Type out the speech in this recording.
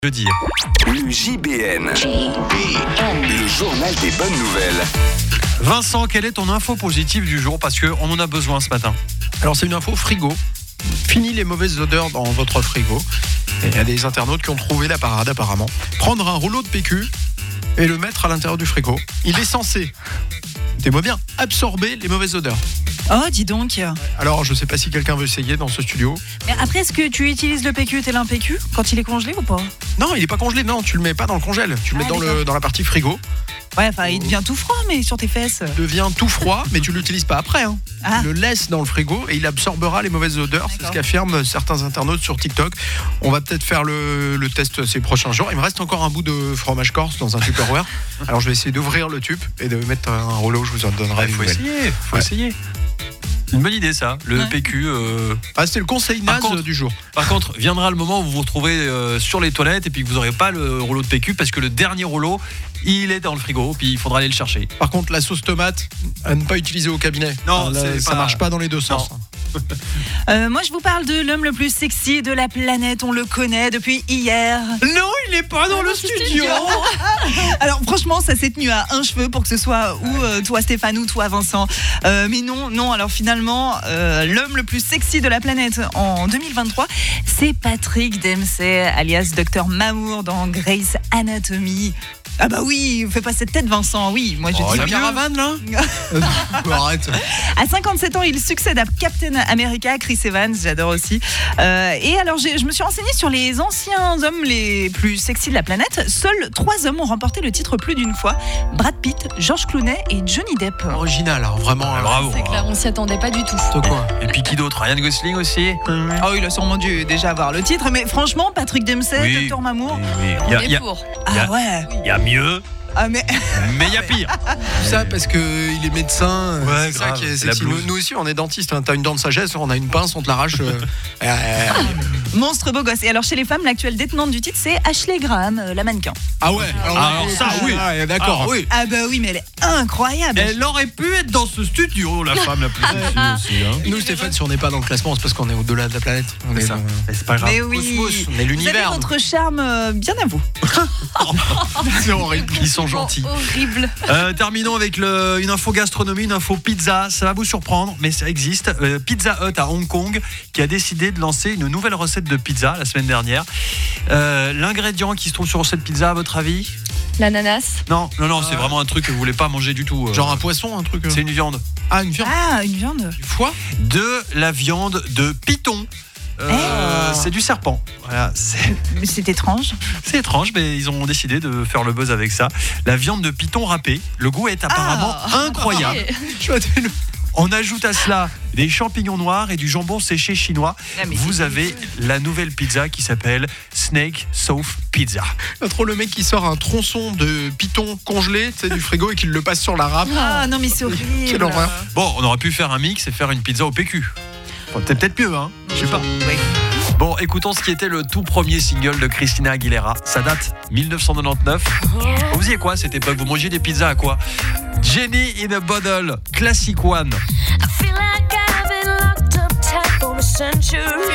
Jeudi. Le JBN. Le journal des bonnes nouvelles. Vincent, quelle est ton info positive du jour? Parce qu'on en a besoin ce matin. Alors c'est une info frigo. Fini les mauvaises odeurs dans votre frigo. Et il y a des internautes qui ont trouvé la parade apparemment. Prendre un rouleau de PQ et le mettre à l'intérieur du frigo. Il est censé, écoutez-moi bien, absorber les mauvaises odeurs. Oh, dis donc. Alors je sais pas si quelqu'un veut essayer dans ce studio. Mais après, est-ce que tu utilises le PQ tel un PQ quand il est congelé ou pas? Non, il est pas congelé, non, tu le mets pas dans le congèle. Tu le mets dans la partie frigo. Ouais, enfin, il devient tout froid, mais sur tes fesses. Il devient tout froid, mais tu l'utilises pas après. Hein. Ah. Tu le laisses dans le frigo et il absorbera les mauvaises odeurs. C'est ce D'accord. qu'affirment certains internautes sur TikTok. On va peut-être faire le test ces prochains jours. Il me reste encore un bout de fromage corse dans un Tupperware. Alors je vais essayer d'ouvrir le tube et de mettre un rouleau. Je vous en donnerai Il une faut nouvelle. essayer. Faut essayer. Une bonne idée ça, le Ouais. PQ. Ah, c'était le conseil naze du jour. Par contre, viendra le moment où vous vous retrouvez sur les toilettes et puis que vous n'aurez pas le rouleau de PQ parce que le dernier rouleau, il est dans le frigo, puis il faudra aller le chercher. Par contre, la sauce tomate, à ne pas utiliser au cabinet. Non, Là, c'est ça pas- marche pas dans les deux sens. Moi, je vous parle de l'homme le plus sexy de la planète. On le connaît depuis hier. Non, il est pas dans le studio. Alors, franchement, ça s'est tenu à un cheveu pour que ce soit ou toi, Stéphane, ou toi, Vincent. Mais non. Alors, finalement, l'homme le plus sexy de la planète en 2023, c'est Patrick Dempsey, alias Dr Mamour dans Grey's Anatomy. Ah bah oui, fais pas cette tête, Vincent. Oui, moi je Oh, dis la mieux. caravane là. Arrête. À 57 ans, il succède à Captain America, Chris Evans, j'adore aussi. Et alors, je me suis renseignée sur les anciens hommes les plus sexy de la planète. Seuls 3 hommes ont remporté le titre plus d'une fois. Brad Pitt, George Clooney et Johnny Depp. Original, hein, vraiment. Bravo. C'est clair, on s'y attendait pas du tout. De quoi? Et puis qui d'autre? Ryan Gosling aussi. Oh, il a sûrement dû déjà avoir le titre, mais franchement, Patrick Dempsey, Oui. Dr Mamour. Oui. On Il est y a- pour. Ah ouais. il y a mieux, Ah mais mais il y a pire. Tout ça parce que il est médecin. Ouais, c'est ça grave, qui est c'est la sexy. blouse. Nous aussi, on est dentiste. Hein. T'as une dent de sagesse, on a une pince, on te l'arrache. monstre beau gosse. Et alors chez les femmes, l'actuelle détenante du titre, c'est Ashley Graham, la mannequin. Ah ouais. Alors ça, oui. D'accord. Ah, oui. Ah bah oui, mais elle est incroyable. Elle aurait pu être dans ce studio, la femme la plus sexy aussi. Hein. Nous, Stéphane, si on n'est pas dans le classement, c'est parce qu'on est au-delà de la planète. On est C'est ça. dans- Mais c'est pas grave. Mais oui. Cosmos, on est Vous avez l'univers. votre charme bien à vous. C'est horrible. Ils sont gentils. Horrible. Terminons avec une info gastronomie, une info pizza. Ça va vous surprendre, mais ça existe. Pizza Hut à Hong Kong qui a décidé de lancer une nouvelle recette de pizza la semaine dernière. L'ingrédient qui se trouve sur cette pizza, à votre avis? L'ananas. Non, c'est vraiment un truc que vous voulez pas manger du tout. Genre un poisson, un truc. C'est une viande. Ah, une viande. Ah, une viande. Du foie. De la viande de python. C'est du serpent. Voilà, C'est étrange. c'est étrange, mais ils ont décidé de faire le buzz avec ça. La viande de python râpée. Le goût est apparemment incroyable. Et- On ajoute à cela des champignons noirs et du jambon séché chinois. Ah, mais Vous c'est avez la nouvelle pizza qui s'appelle Snake Soup Pizza. Pas trop le mec qui sort un tronçon de python congelé, tu sais, du frigo et qui le passe sur la râpe. Ah non mais c'est horrible. Quelle horreur. Bon, on aurait pu faire un mix et faire une pizza au PQ. Enfin, c'est peut-être mieux, hein. Je sais pas. Ouais. Bon, écoutons ce qui était le tout premier single de Christina Aguilera. Ça date 1999. Vous faisiez quoi à cette époque? Vous mangiez des pizzas à quoi? Jenny in a Bottle, Classic One. I feel like I've been locked up tight for a century.